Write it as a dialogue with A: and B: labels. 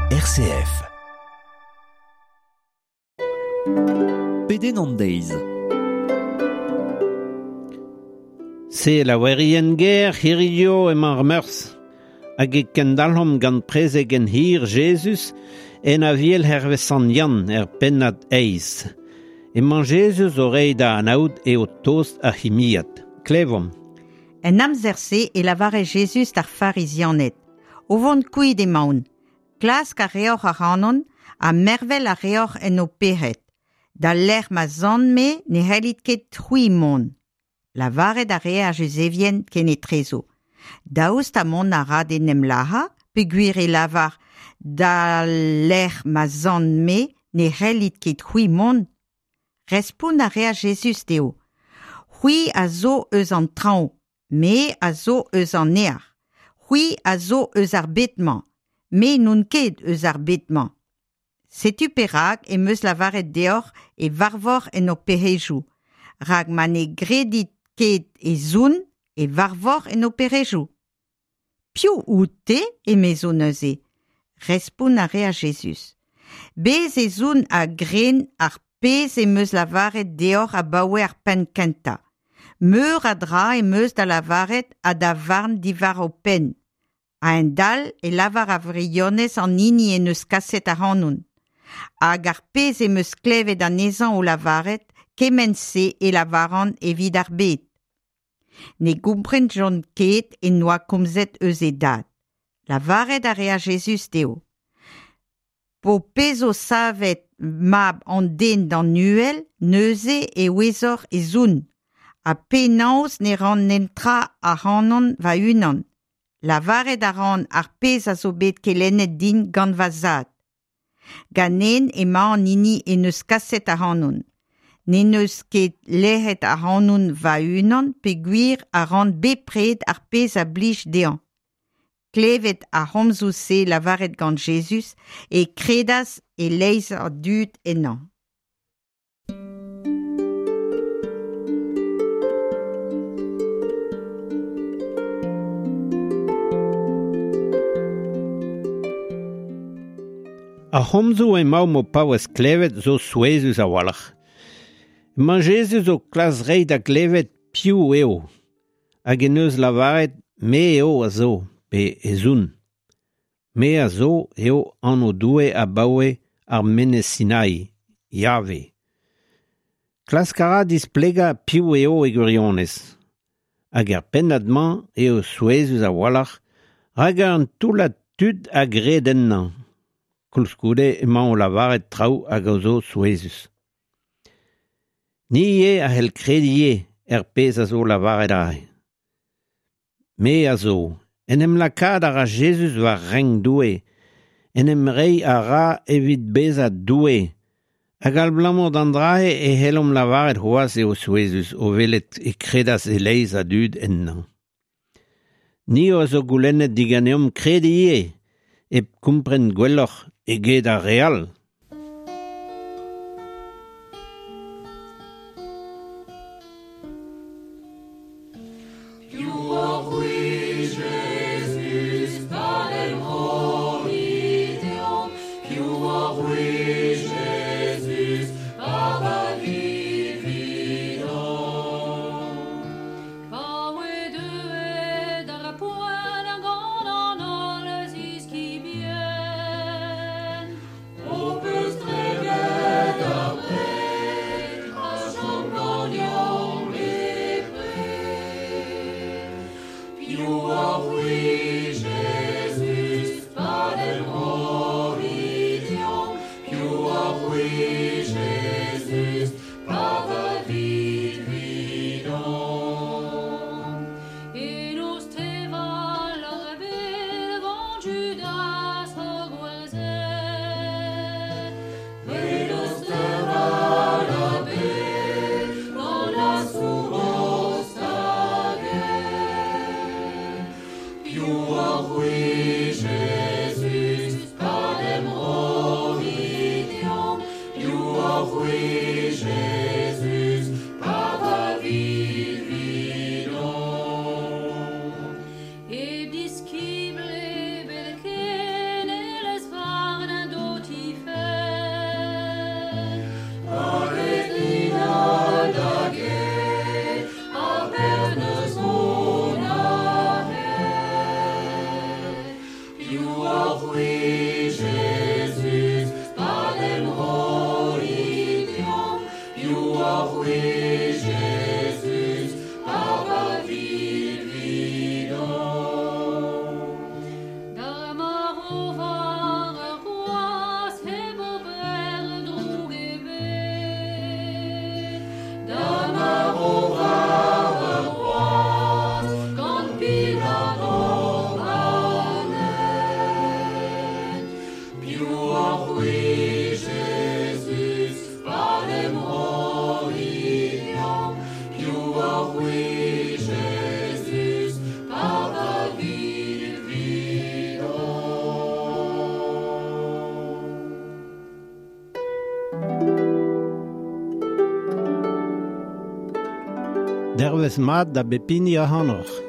A: RCF.
B: Peden an deiz.
C: Se la werien ger hirio emañ meurs, hag e kendalhom gant preze gen hir Jesus en a viel hervesan Jan pennad eiz. Emañ Jesus o rei da anaout e o tost a c'himiat. Klevom.
D: En amzer-se e lavare Jesus d'ar farizianet. O vont kouit e maoun. Klask a reoc'h ar anon, a mervel a reoc'h en o peret. Da l'er ma zan me ne c'hellit ket c'hwi mon. Lavaret a re a juzevien ken e trezo. Daoust a mon a rad en em laha, peguir e lavar da l'er ma zan me ne c'hellit ket c'hwi mon. Respoun a re a Jesus deo. C'hwi a zo eus an traoù, me a zo eus an ear. C'hwi a zo eus ar betman, me n'on ket eus ar betman. Setu perag e meus lavaret deoc'h e varvor en o perejou. Rag man e gredit ket e zoun e varvor en o perejou. Piv out te e mezo neuze? Respoun a re a Jesus. Bez e zoun a gren ar pez e meus lavaret deoc'h a baoe ar pen kenta. Meur a dra e meus da lavaret a da varn divar o pen. A en dal e lavar a vrionez an hini en eus kaset ar hanoun. Hag ar pez e meus klevet an ezan o lavaret, kemense e lavaran evit ar bet. Ne gompren jon ket en noa komzet eus e dad. Lavaret a re a Jesus deo. Po pez o savet mab an den dan nuel, neuze e wezor e zoun. A penaos ne ran nentra a hanon va unan. Lavaret a ran ar pez a zo bet kelennet din gant va zad. Ganen ema an hini en eus kaset a hanon. Ne neus ket lehet a hanon va unan peguir a ran bepred ar pez a blij dean. Klevet a homzouse lavaret gant Jesus e kredas e leiz ar dud ennan.
C: A homzo emañ mo paouez klevet zo souezus a walac'h. Emañ Jesus o klas rei da klevet piv eo. Hag en eus lavaret me eo a zo, pe e zoun. Me a zo eo an o doue a baoe ar menez Sinai, Yahve. Klas kara displega piv eo e gwirionez. Hag ar pennadman eo souezus a walac'h, hag an toulat tud a gred ennan. Koulskoude emañ o lavaret traoù hag o zo souezus. Ni e a hel krediye pez a zo lavaret ahe. Me a zo, en em lakad a ra Jesus va reng doue, en em rei a ra evit bez a doue, hag al blamor d'an drahe e helom lavaret c'hoaz eo souezus o velet e kredas e leiz a dud ennan. Ni o zo goulennet diganeom krediye e kompren gwelloc'h e get a real.
A: più qui Jésus, Padem Hoidium, più qui Jésus, Papa Vivido.
C: Derves mat da bepini a hanoch.